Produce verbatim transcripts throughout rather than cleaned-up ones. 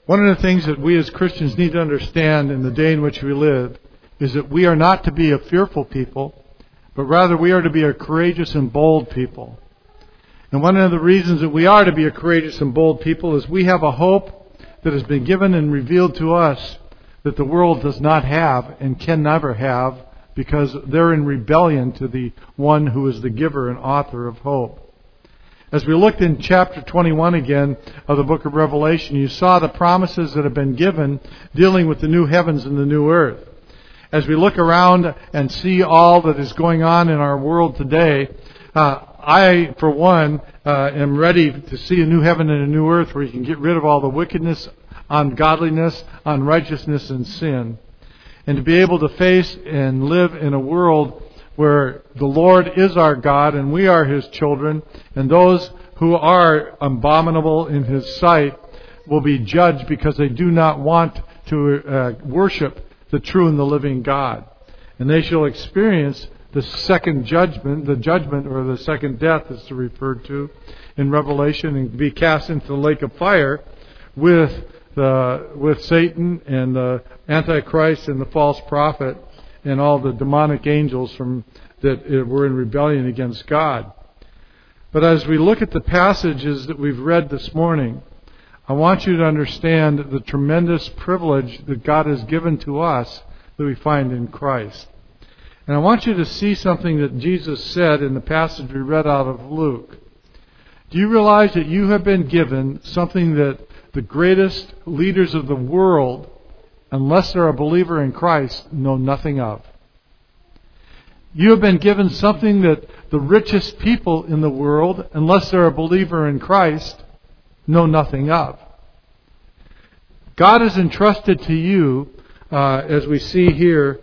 One of the things that we as Christians need to understand in the day in which we live is that we are not to be a fearful people, but rather we are to be a courageous and bold people. And one of the reasons that we are to be a courageous and bold people is we have a hope that has been given and revealed to us that the world does not have and can never have, because they're in rebellion to the one who is the giver and author of hope. As we looked in chapter twenty-one again of the book of Revelation, you saw the promises that have been given dealing with the new heavens and the new earth. As we look around and see all that is going on in our world today, uh, I, for one, uh, am ready to see a new heaven and a new earth where you can get rid of all the wickedness, ungodliness, unrighteousness, and sin. And to be able to face and live in a world where the Lord is our God and we are His children, and those who are abominable in His sight will be judged because they do not want to uh, worship the true and the living God. And they shall experience the second judgment, the judgment or the second death is referred to in Revelation, and be cast into the lake of fire with the, with Satan and the Antichrist and the false prophet and all the demonic angels from that were in rebellion against God. But as we look at the passages that we've read this morning, I want you to understand the tremendous privilege that God has given to us that we find in Christ. And I want you to see something that Jesus said in the passage we read out of Luke. Do you realize that you have been given something that the greatest leaders of the world, unless they're a believer in Christ, know nothing of? You have been given something that the richest people in the world, unless they're a believer in Christ, know nothing of. God has entrusted to you, uh, as we see here,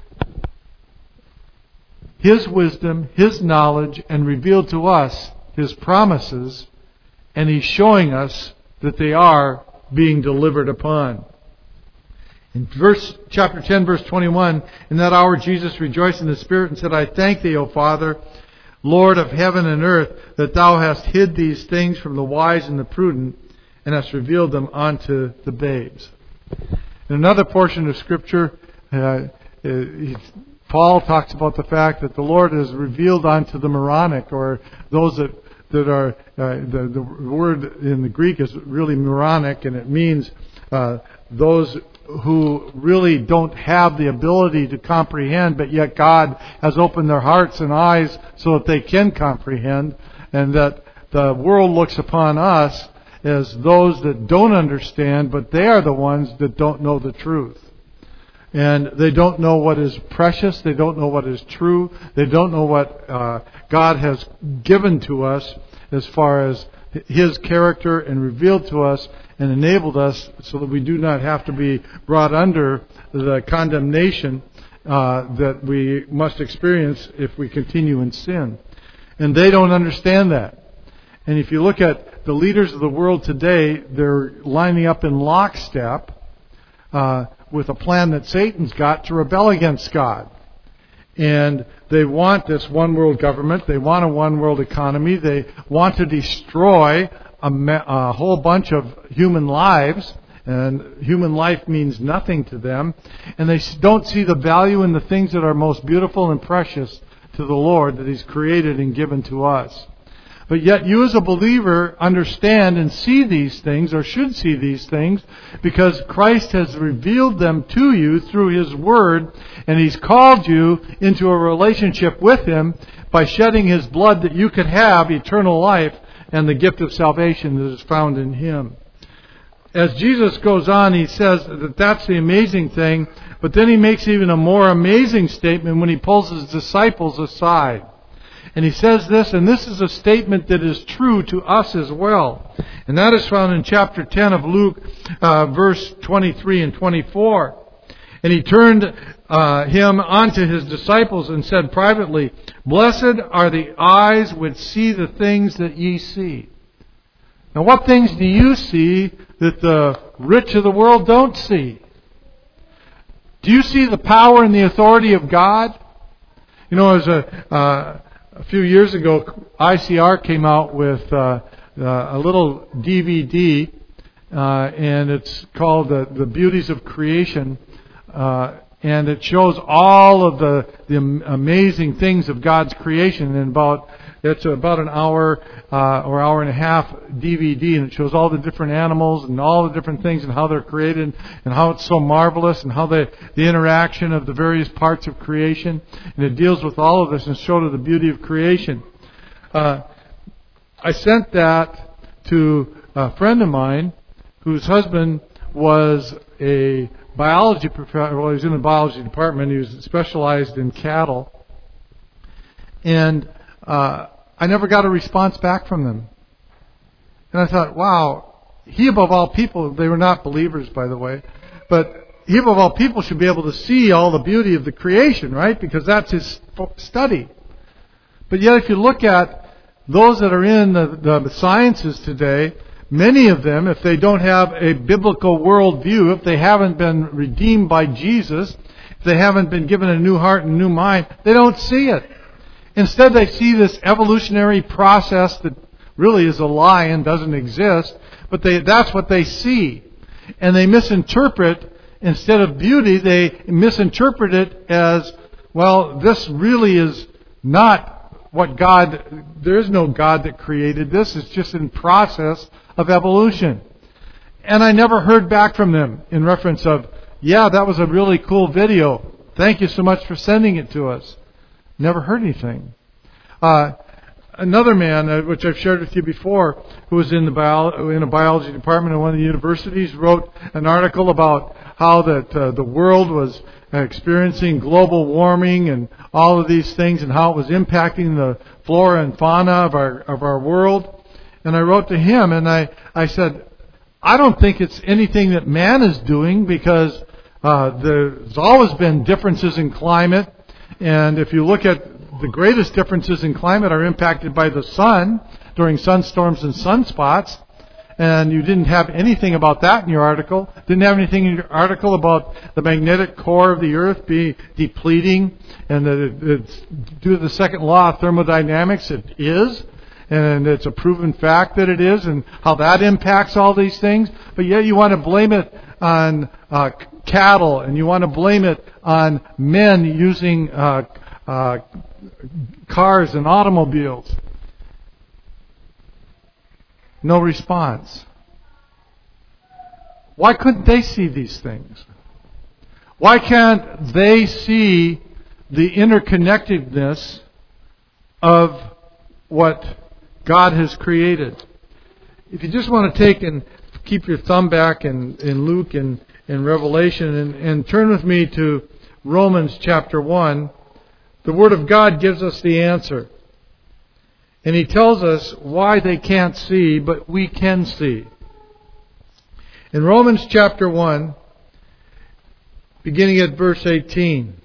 His wisdom, His knowledge, and revealed to us His promises, and He's showing us that they are being delivered upon. In verse chapter ten, verse twenty-one, in that hour Jesus rejoiced in the Spirit and said, I thank Thee, O Father, Lord of heaven and earth, that Thou hast hid these things from the wise and the prudent, and hast revealed them unto the babes. In another portion of Scripture, uh, he, Paul talks about the fact that the Lord has revealed unto the moronic, or those that that are uh, the the word in the Greek is really moronic, and it means uh, those who really don't have the ability to comprehend, but yet God has opened their hearts and eyes so that they can comprehend, and that the world looks upon us as those that don't understand, but they are the ones that don't know the truth. And they don't know what is precious, they don't know what is true, they don't know what uh, God has given to us as far as His character and revealed to us and enabled us so that we do not have to be brought under the condemnation uh, that we must experience if we continue in sin. And they don't understand that. And if you look at the leaders of the world today, they're lining up in lockstep uh, with a plan that Satan's got to rebel against God. And they want this one world government. They want a one world economy. They want to destroy a, a whole bunch of human lives. And human life means nothing to them. And they don't see the value in the things that are most beautiful and precious to the Lord that He's created and given to us. But yet you as a believer understand and see these things, or should see these things, because Christ has revealed them to you through His Word, and He's called you into a relationship with Him by shedding His blood that you could have eternal life and the gift of salvation that is found in Him. As Jesus goes on, He says that that's the amazing thing, but then He makes even a more amazing statement when He pulls His disciples aside. And He says this, and this is a statement that is true to us as well. And that is found in chapter ten of Luke, uh, verse twenty-three and twenty-four. And He turned uh, Him unto His disciples and said privately, Blessed are the eyes which see the things that ye see. Now what things do you see that the rich of the world don't see? Do you see the power and the authority of God? You know, as a... Uh, A few years ago, I C R came out with uh, uh, a little D V D uh, and it's called the, the Beauties of Creation. Uh, and it shows all of the, the amazing things of God's creation. And about it's about an hour uh, or hour and a half D V D, and it shows all the different animals and all the different things and how they're created and how it's so marvelous and how the, the interaction of the various parts of creation. And it deals with all of this and shows the beauty of creation. Uh, I sent that to a friend of mine whose husband was a biology professor. Well, he was in the biology department. He was specialized in cattle. And uh, I never got a response back from them. And I thought, wow, he above all people, they were not believers, by the way, but he above all people should be able to see all the beauty of the creation, right? Because that's his study. But yet if you look at those that are in the, the sciences today, many of them, if they don't have a biblical worldview, if they haven't been redeemed by Jesus, if they haven't been given a new heart and new mind, they don't see it. Instead, they see this evolutionary process that really is a lie and doesn't exist, but they, that's what they see. And they misinterpret, instead of beauty, they misinterpret it as, well, this really is not what God, there is no God that created this. It's just in process of evolution. And I never heard back from them in reference of, yeah, that was a really cool video. Thank you so much for sending it to us. Never heard anything. Uh, another man, uh, which I've shared with you before, who was in the bio, in a biology department at one of the universities, wrote an article about how that uh, the world was experiencing global warming and all of these things, and how it was impacting the flora and fauna of our of our world. And I wrote to him, and I, I said, I don't think it's anything that man is doing, because uh, there's always been differences in climate. And if you look at the greatest differences in climate are impacted by the sun during sunstorms and sunspots. And you didn't have anything about that in your article. Didn't have anything in your article about the magnetic core of the Earth be depleting, and that it, it's due to the second law of thermodynamics. It is, and it's a proven fact that it is, and how that impacts all these things. But yet you want to blame it on uh, cattle, and you want to blame it on men using uh, uh, cars and automobiles. No response. Why couldn't they see these things? Why can't they see the interconnectedness of what God has created? If you just want to take and keep your thumb back in, in Luke and in Revelation and, and turn with me to Romans chapter one, the Word of God gives us the answer. And He tells us why they can't see, but we can see. In Romans chapter one, beginning at verse eighteen.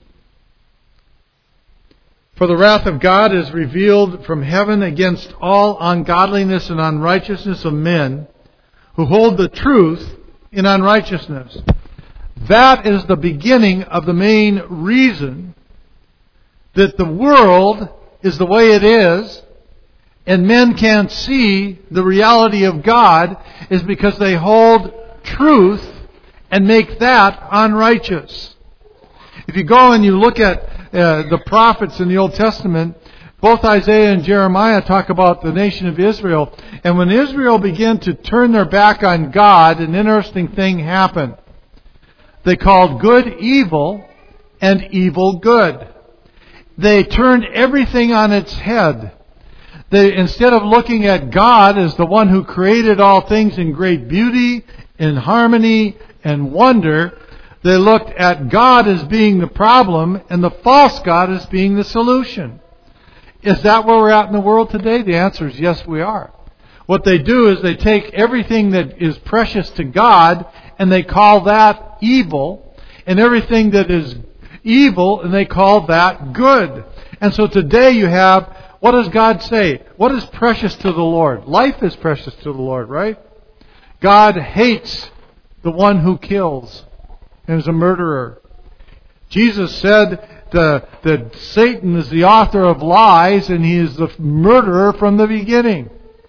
For the wrath of God is revealed from heaven against all ungodliness and unrighteousness of men who hold the truth in unrighteousness. That is the beginning of the main reason that the world is the way it is, and men can't see the reality of God, is because they hold truth and make that unrighteous. If you go and you look at uh, the prophets in the Old Testament, both Isaiah and Jeremiah talk about the nation of Israel. And when Israel began to turn their back on God, an interesting thing happened. They called good evil and evil good. They turned everything on its head. They, instead of looking at God as the one who created all things in great beauty, in harmony, and wonder, they looked at God as being the problem and the false God as being the solution. Is that where we're at in the world today? The answer is yes, we are. What they do is they take everything that is precious to God and they call that evil, and everything that is evil and they call that good. And so today you have, what does God say? What is precious to the Lord? Life is precious to the Lord, right? God hates the one who kills and is a murderer. Jesus said that, that Satan is the author of lies and he is the murderer from the beginning.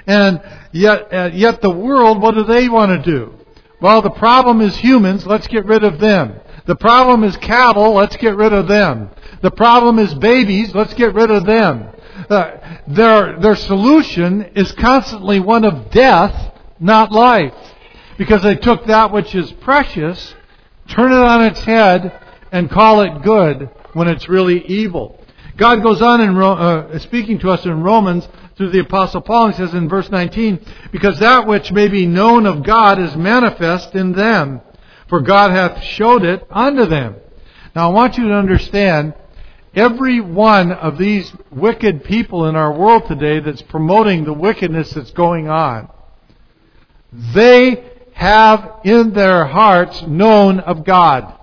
And yet, uh, yet the world, what do they want to do? Well, the problem is humans, let's get rid of them. The problem is cattle, let's get rid of them. The problem is babies, let's get rid of them. Uh, their, their solution is constantly one of death, not life. Because they took that which is precious, turn it on its head, and call it good when it's really evil. God goes on in uh, speaking to us in Romans through the Apostle Paul. He says in verse nineteen, because that which may be known of God is manifest in them, for God hath showed it unto them. Now I want you to understand, every one of these wicked people in our world today that's promoting the wickedness that's going on, they have in their hearts known of God.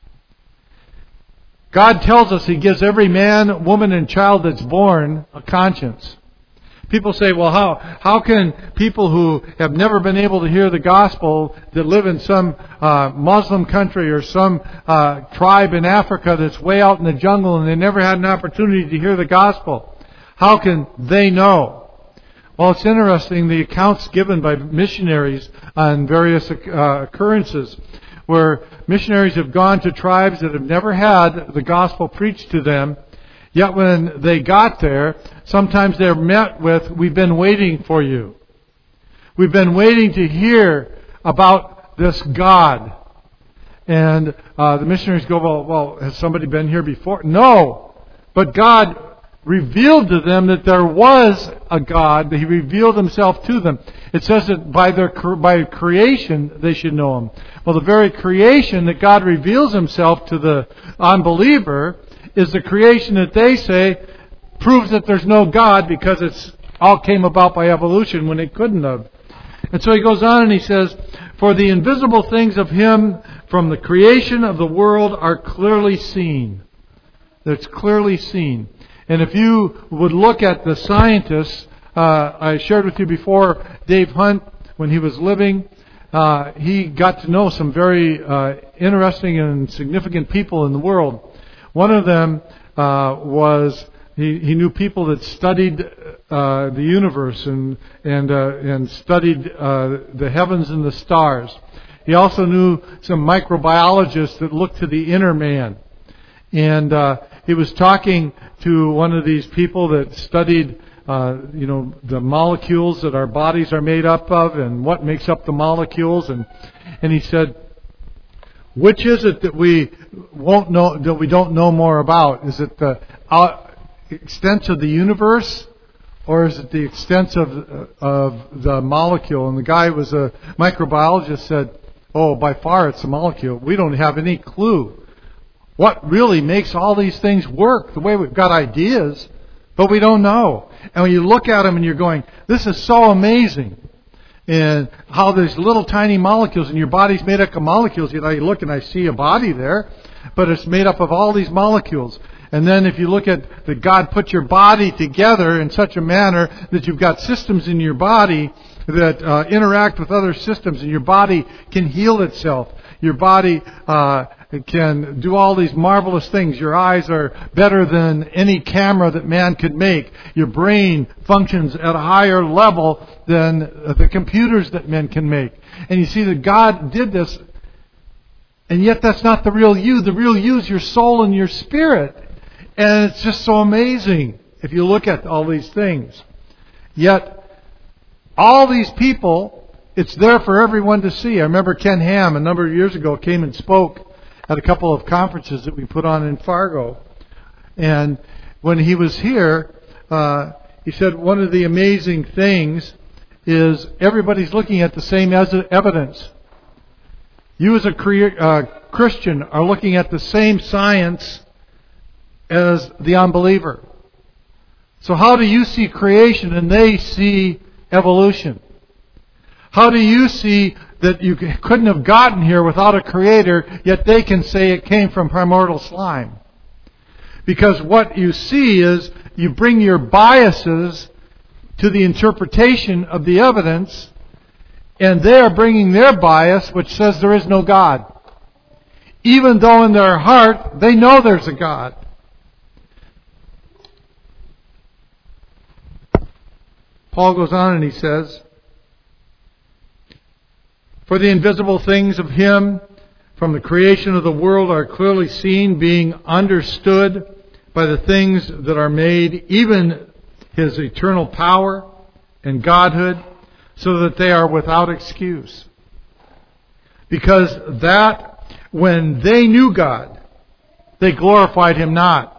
God tells us He gives every man, woman, and child that's born a conscience. People say, well, how how can people who have never been able to hear the gospel, that live in some uh, Muslim country or some uh, tribe in Africa that's way out in the jungle and they never had an opportunity to hear the gospel, how can they know? Well, it's interesting, the accounts given by missionaries on various uh, occurrences where missionaries have gone to tribes that have never had the gospel preached to them, yet when they got there, sometimes they're met with, we've been waiting for you. We've been waiting to hear about this God. And uh, the missionaries go, well, well, has somebody been here before? No. But God revealed to them that there was a God, that He revealed Himself to them. It says that by their by creation they should know Him. Well, the very creation that God reveals Himself to the unbeliever is the creation that they say proves that there's no God, because it's all came about by evolution when it couldn't have. And so he goes on and he says, for the invisible things of Him from the creation of the world are clearly seen. That's clearly seen. And if you would look at the scientists, uh, I shared with you before, Dave Hunt, when he was living, uh, he got to know some very uh, interesting and significant people in the world. One of them uh, was, he, he knew people that studied uh, the universe and and uh, and studied uh, the heavens and the stars. He also knew some microbiologists that looked to the inner man. And uh, he was talking to one of these people that studied, uh, you know, the molecules that our bodies are made up of and what makes up the molecules. And and he said, which is it that we won't know, that we don't know more about? Is it the uh, extent of the universe, or is it the extent of of the molecule? And the guy was a microbiologist, said, oh, by far it's the molecule. We don't have any clue what really makes all these things work. The way we've got ideas, but we don't know. And when you look at them and you're going, this is so amazing. And how there's little tiny molecules, and your body's made up of molecules. You know, you look and I see a body there, but it's made up of all these molecules. And then if you look at that God put your body together in such a manner that you've got systems in your body that uh, interact with other systems, and your body can heal itself. Your body uh, can do all these marvelous things. Your eyes are better than any camera that man could make. Your brain functions at a higher level than the computers that men can make. And you see that God did this, and yet that's not the real you. The real you is your soul and your spirit. And it's just so amazing if you look at all these things. Yet, all these people, it's there for everyone to see. I remember Ken Ham a number of years ago came and spoke at a couple of conferences that we put on in Fargo. And when he was here, uh, he said one of the amazing things is everybody's looking at the same evidence. You as a uh, Christian are looking at the same science as the unbeliever. So how do you see creation and they see evolution? How do you see that you couldn't have gotten here without a creator, yet they can say it came from primordial slime? Because what you see is you bring your biases to the interpretation of the evidence, and they are bringing their bias, which says there is no God. Even though in their heart they know there's a God. Paul goes on and he says, "For the invisible things of Him from the creation of the world are clearly seen, being understood by the things that are made, even His eternal power and Godhood, so that they are without excuse. Because that when they knew God, they glorified Him not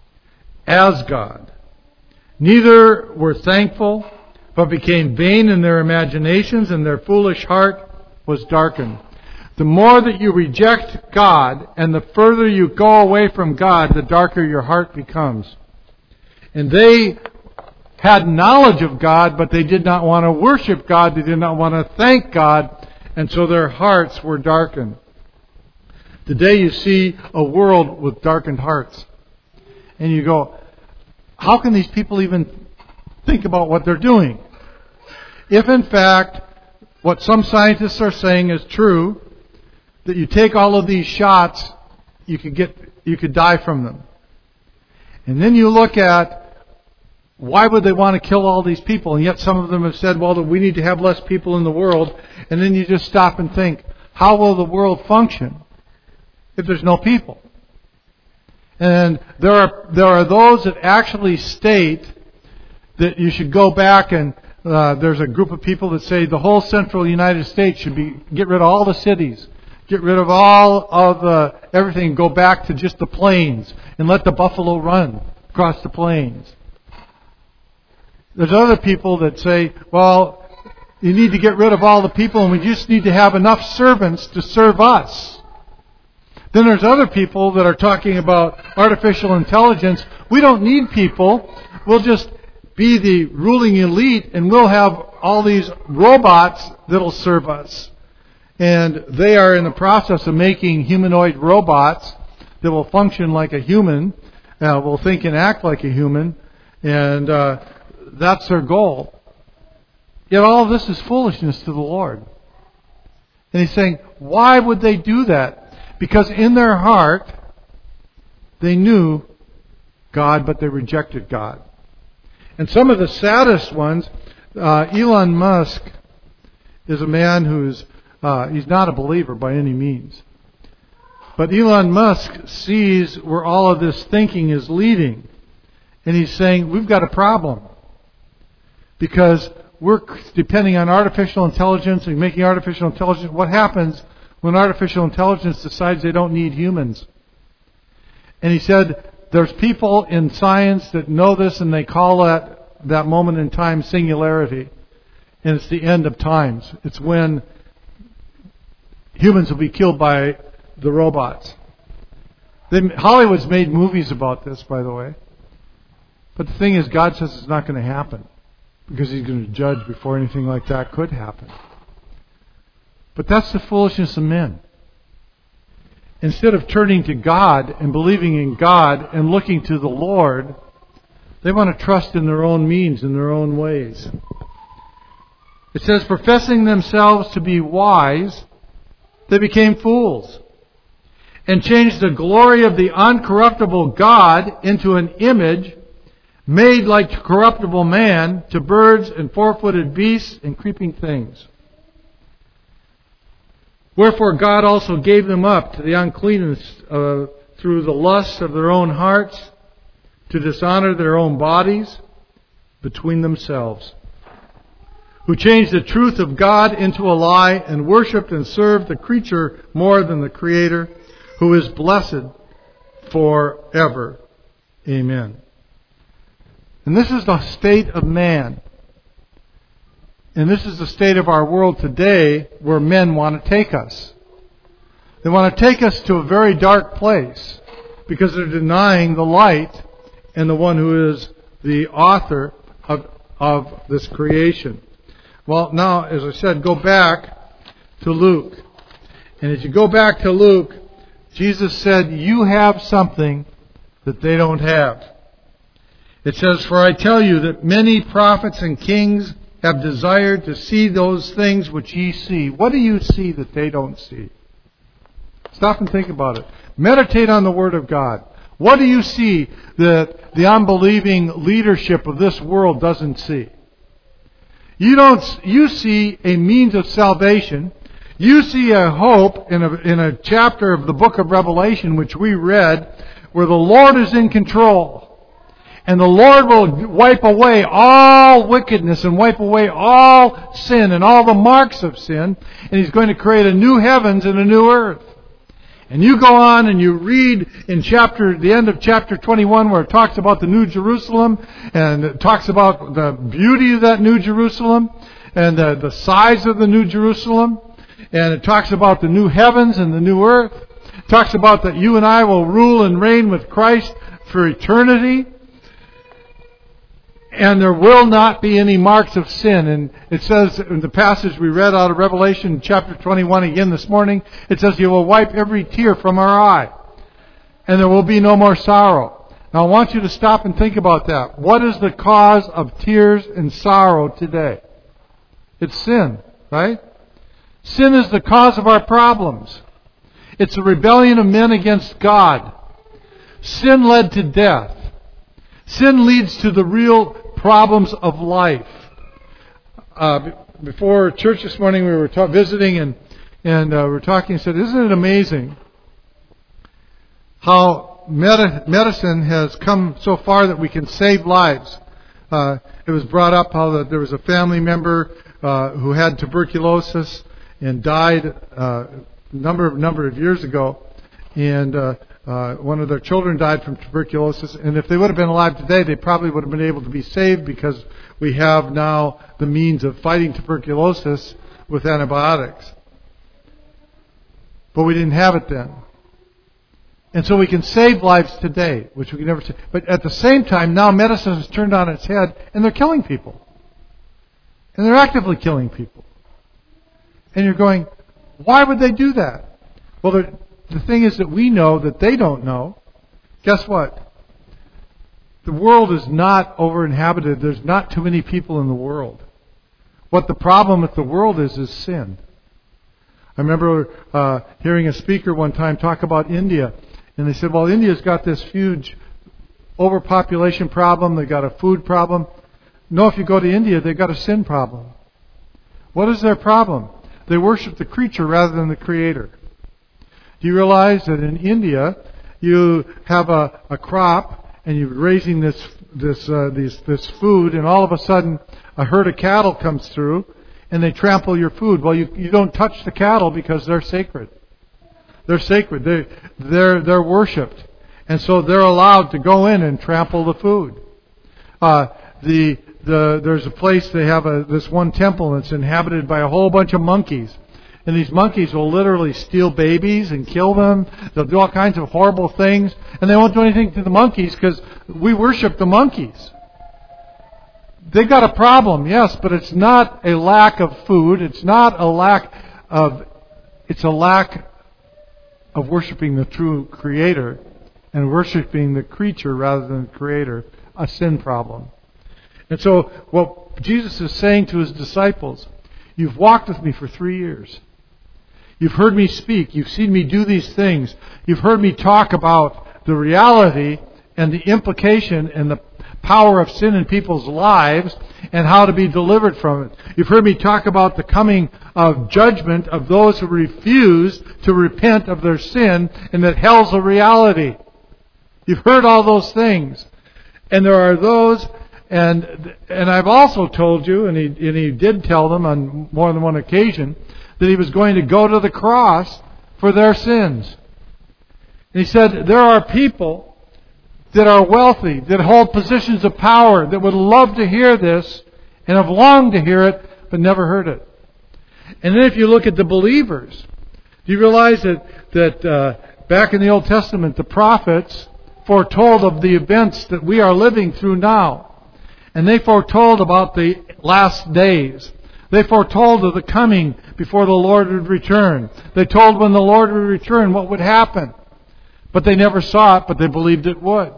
as God, neither were thankful, but became vain in their imaginations, and their foolish heart was darkened." The more that you reject God and the further you go away from God, the darker your heart becomes. And they had knowledge of God, but they did not want to worship God. They did not want to thank God. And so their hearts were darkened. Today you see a world with darkened hearts. And you go, how can these people even think about what they're doing? If in fact what some scientists are saying is true, that you take all of these shots, you could get, you could die from them. And then you look at why would they want to kill all these people? And yet some of them have said, well, we need to have less people in the world. And then you just stop and think, how will the world function if there's no people? And there are there are those that actually state that you should go back and uh, there's a group of people that say the whole central United States should be get rid of all the cities. Get rid of all of uh, everything, go back to just the plains, and let the buffalo run across the plains. There's other people that say, well, you need to get rid of all the people, and we just need to have enough servants to serve us. Then there's other people that are talking about artificial intelligence. We don't need people. We'll just be the ruling elite, and we'll have all these robots that'll serve us. And they are in the process of making humanoid robots that will function like a human, uh, will think and act like a human, and uh, that's their goal. Yet all of this is foolishness to the Lord. And He's saying, why would they do that? Because in their heart, they knew God, but they rejected God. And some of the saddest ones, uh, Elon Musk is a man who's Uh, he's not a believer by any means. But Elon Musk sees where all of this thinking is leading. And he's saying, we've got a problem. Because we're depending on artificial intelligence and making artificial intelligence. What happens when artificial intelligence decides they don't need humans? And he said, there's people in science that know this, and they call that, that moment in time singularity. And it's the end of times. It's when humans will be killed by the robots. They, Hollywood's made movies about this, by the way. But the thing is, God says it's not going to happen. Because He's going to judge before anything like that could happen. But that's the foolishness of men. Instead of turning to God and believing in God and looking to the Lord, they want to trust in their own means, in their own ways. It says, professing themselves to be wise, they became fools, and changed the glory of the uncorruptible God into an image made like corruptible man, to birds and four-footed beasts and creeping things. Wherefore God also gave them up to the uncleanness uh, through the lusts of their own hearts, to dishonor their own bodies between themselves, who changed the truth of God into a lie, and worshipped and served the creature more than the Creator, who is blessed forever. Amen. And this is the state of man. And this is the state of our world today, where men want to take us. They want to take us to a very dark place, because they're denying the light and the one who is the author of, of this creation. Well, now, as I said, go back to Luke. And as you go back to Luke, Jesus said, you have something that they don't have. It says, for I tell you that many prophets and kings have desired to see those things which ye see. What do you see that they don't see? Stop and think about it. Meditate on the Word of God. What do you see that the unbelieving leadership of this world doesn't see? You don't. You see a means of salvation. You see a hope in a, in a chapter of the book of Revelation, which we read, where the Lord is in control. And the Lord will wipe away all wickedness and wipe away all sin and all the marks of sin. And He's going to create a new heavens and a new earth. And you go on and you read in chapter, the end of chapter twenty-one, where it talks about the New Jerusalem, and it talks about the beauty of that New Jerusalem, and the, the size of the New Jerusalem, and it talks about the new heavens and the new earth. It talks about that you and I will rule and reign with Christ for eternity. And there will not be any marks of sin. And it says in the passage we read out of Revelation chapter twenty-one again this morning, it says He will wipe every tear from our eye. And there will be no more sorrow. Now I want you to stop and think about that. What is the cause of tears and sorrow today? It's sin, right? Sin is the cause of our problems. It's the rebellion of men against God. Sin led to death. Sin leads to the real problems of life. Uh, before church this morning, we were ta- visiting and and uh, we were talking and said, isn't it amazing how med- medicine has come so far that we can save lives? Uh, it was brought up how that there was a family member uh, who had tuberculosis and died uh, a number of, number of years ago. And uh, uh, one of their children died from tuberculosis. And if they would have been alive today, they probably would have been able to be saved, because we have now the means of fighting tuberculosis with antibiotics. But we didn't have it then. And so we can save lives today, which we can never say. But at the same time, now medicine has turned on its head, and they're killing people. And they're actively killing people. And you're going, why would they do that? Well, the thing is that we know that they don't know. Guess what? The world is not over-inhabited. There's not too many people in the world. What the problem with the world is, is sin. I remember uh, hearing a speaker one time talk about India. And they said, well, India's got this huge overpopulation problem. They've got a food problem. No, if you go to India, they've got a sin problem. What is their problem? They worship the creature rather than the Creator. Do you realize that in India, you have a, a crop, and you're raising this this uh, these, this food, and all of a sudden a herd of cattle comes through, and they trample your food. Well, you you don't touch the cattle because they're sacred. They're sacred. They they're they're worshipped, and so they're allowed to go in and trample the food. Uh, the the there's a place they have a this one temple that's inhabited by a whole bunch of monkeys. And these monkeys will literally steal babies and kill them. They'll do all kinds of horrible things. And they won't do anything to the monkeys because we worship the monkeys. They've got a problem, yes, but it's not a lack of food. It's not a lack of... It's a lack of worshiping the true Creator and worshiping the creature rather than the Creator. A sin problem. And so what Jesus is saying to His disciples, you've walked with me for three years. You've heard me speak. You've seen me do these things. You've heard me talk about the reality and the implication and the power of sin in people's lives and how to be delivered from it. You've heard me talk about the coming of judgment of those who refuse to repent of their sin, and that hell's a reality. You've heard all those things. And there are those, and and I've also told you, and he, and he did tell them on more than one occasion, that He was going to go to the cross for their sins. And He said, there are people that are wealthy, that hold positions of power, that would love to hear this and have longed to hear it, but never heard it. And then if you look at the believers, do you realize that, that uh, back in the Old Testament, the prophets foretold of the events that we are living through now. And they foretold about the last days. They foretold of the coming before the Lord would return. They told when the Lord would return what would happen. But they never saw it, but they believed it would.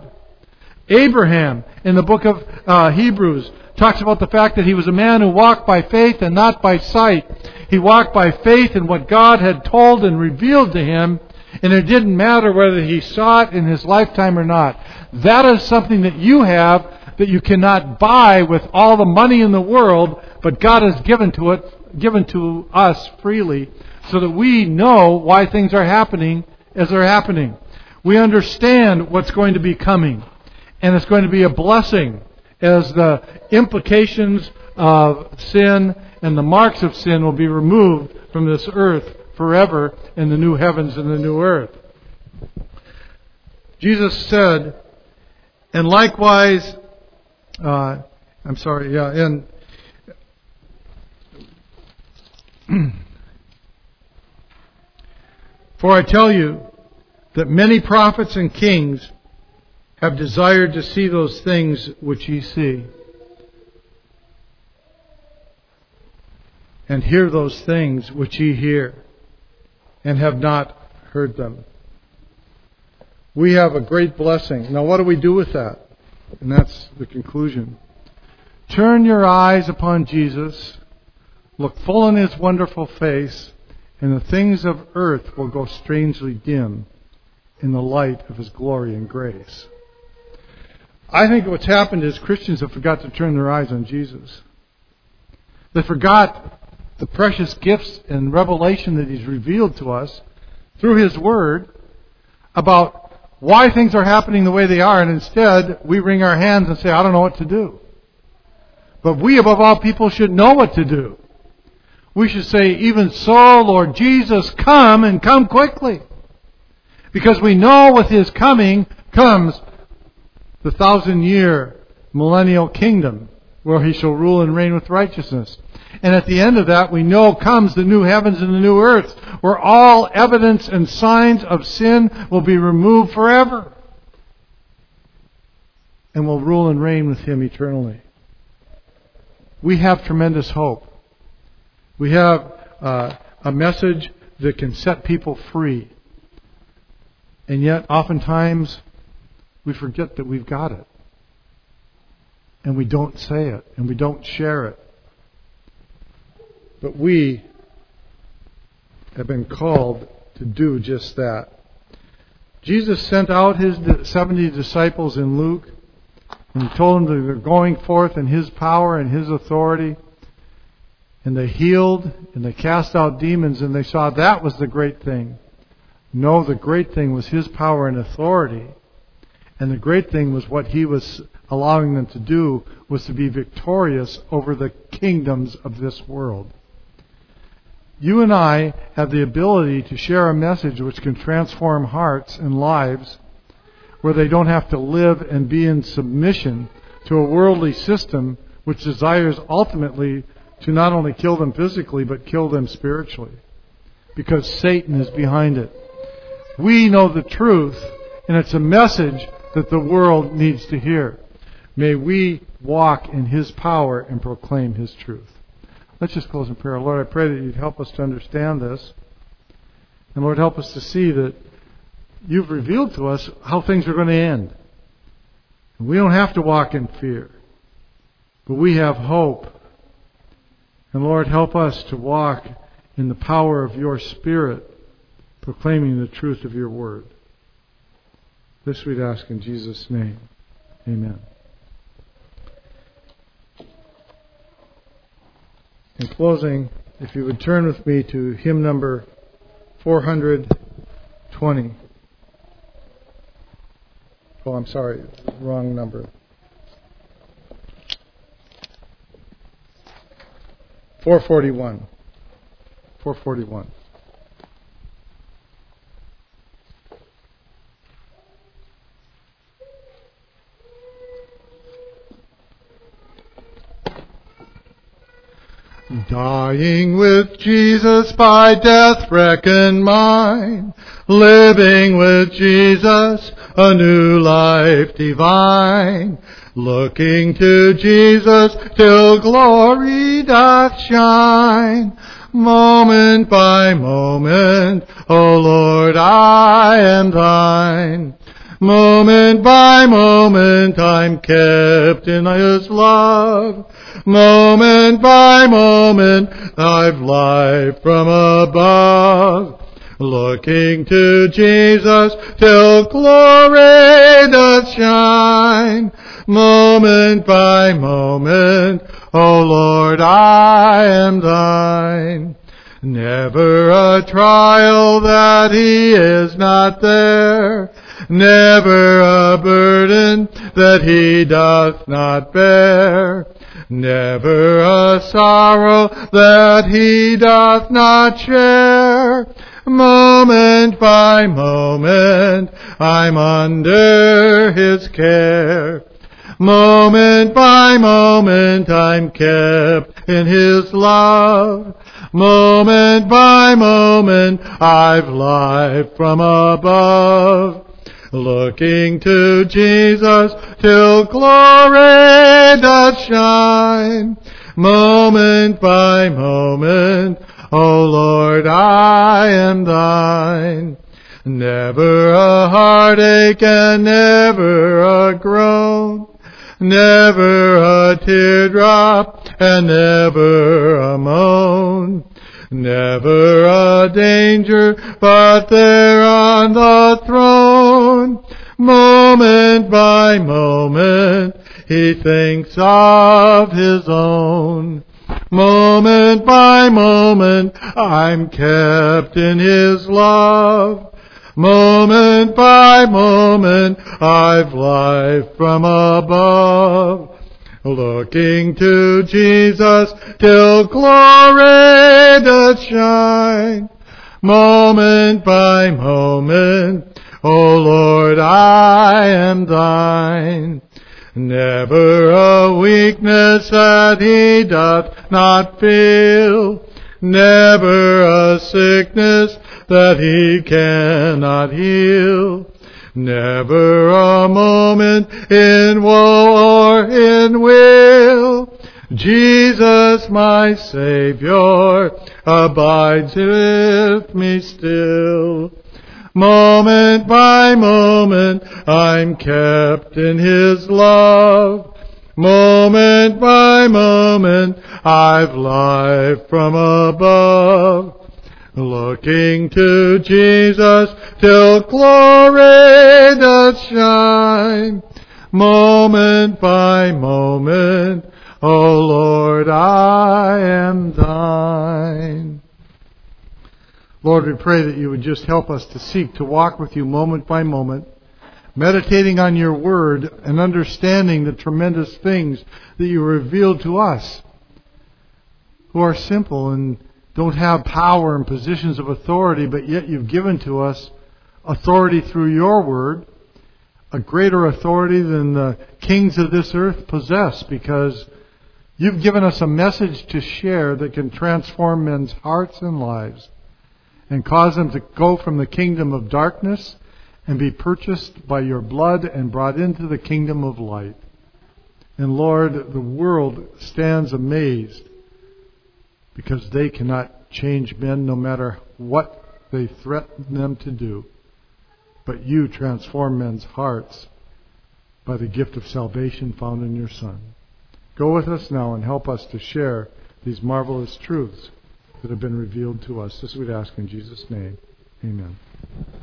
Abraham, in the book of uh, Hebrews, talks about the fact that he was a man who walked by faith and not by sight. He walked by faith in what God had told and revealed to him, and it didn't matter whether he saw it in his lifetime or not. That is something that you have that you cannot buy with all the money in the world, but God has given to it, given to us freely so that we know why things are happening as they're happening. We understand what's going to be coming, and it's going to be a blessing as the implications of sin and the marks of sin will be removed from this earth forever in the new heavens and the new earth. Jesus said, and likewise, uh, I'm sorry, yeah, and for I tell you that many prophets and kings have desired to see those things which ye see, and hear those things which ye hear, and have not heard them. We have a great blessing. Now what do we do with that? And that's the conclusion. Turn your eyes upon Jesus, look full in His wonderful face, and the things of earth will go strangely dim in the light of His glory and grace. I think what's happened is Christians have forgot to turn their eyes on Jesus. They forgot the precious gifts and revelation that He's revealed to us through His Word about why things are happening the way they are, and instead we wring our hands and say, I don't know what to do. But we, above all people, should know what to do. We should say, even so, Lord Jesus, come and come quickly. Because we know with His coming comes the thousand-year millennial kingdom where He shall rule and reign with righteousness. And at the end of that, we know comes the new heavens and the new earth, where all evidence and signs of sin will be removed forever. And will rule and reign with Him eternally. We have tremendous hope. We have uh, a message that can set people free. And yet, oftentimes, we forget that we've got it. And we don't say it. And we don't share it. But we have been called to do just that. Jesus sent out His seventy disciples in Luke, and He told them that they're going forth in His power and His authority. And they healed, and they cast out demons, and they saw that was the great thing. No, the great thing was His power and authority. And the great thing was what He was allowing them to do was to be victorious over the kingdoms of this world. You and I have the ability to share a message which can transform hearts and lives where they don't have to live and be in submission to a worldly system which desires ultimately to not only kill them physically but kill them spiritually. Because Satan is behind it. We know the truth, and it's a message that the world needs to hear. May we walk in His power and proclaim His truth. Let's just close in prayer. Lord, I pray that You'd help us to understand this. And Lord, help us to see that You've revealed to us how things are going to end. And we don't have to walk in fear, but we have hope. And Lord, help us to walk in the power of Your Spirit, proclaiming the truth of Your Word. This we'd ask in Jesus' name. Amen. In closing, if you would turn with me to hymn number four hundred twenty. Oh, I'm sorry, wrong number. four forty-one. four forty-one. Dying with Jesus by death reckoned mine, living with Jesus a new life divine, looking to Jesus till glory doth shine. Moment by moment, O Lord, I am Thine. Moment by moment I'm kept in His love. Moment by moment I've life from above. Looking to Jesus till glory doth shine. Moment by moment, O Lord, I am thine. Never a trial that he is not there, never a burden that he doth not bear, never a sorrow that he doth not share. Moment by moment I'm under his care. Moment by moment I'm kept in his love. Moment by moment I've life from above. Looking to Jesus till glory doth shine. Moment by moment, O Lord, I am thine. Never a heartache and never a groan, never a teardrop and never a moan, never a danger but there on the throne. Moment by moment he thinks of his own. Moment by moment I'm kept in his love. Moment by moment I've life from above. Looking to Jesus till glory doth shine. Moment by moment, O Lord, I am thine. Never a weakness that he doth not feel, never a sickness that he cannot heal, never a moment in woe or in weal. Jesus, my Savior, abides with me still. Moment by moment I'm kept in his love. Moment by moment I've life from above. Looking to Jesus till glory doth shine. Moment by moment, O Lord, I am thine. Lord, we pray that you would just help us to seek to walk with you moment by moment, meditating on your word and understanding the tremendous things that you revealed to us, who are simple and don't have power and positions of authority, but yet you've given to us authority through your word, a greater authority than the kings of this earth possess, because you've given us a message to share that can transform men's hearts and lives and cause them to go from the kingdom of darkness and be purchased by your blood and brought into the kingdom of light. And Lord, the world stands amazed because they cannot change men no matter what they threaten them to do. But you transform men's hearts by the gift of salvation found in your Son. Go with us now and help us to share these marvelous truths that have been revealed to us. This we'd ask in Jesus' name. Amen.